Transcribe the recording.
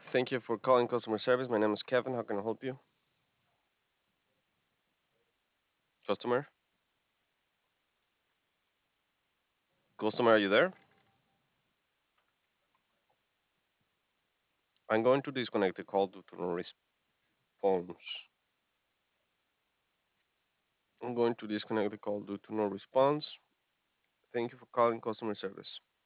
Thank you for calling customer service. My name is Kevin. How can I help you? Customer? Customer, are you there? I'm going to disconnect the call due to no response. I'm going to disconnect the call due to no response. Thank you for calling customer service.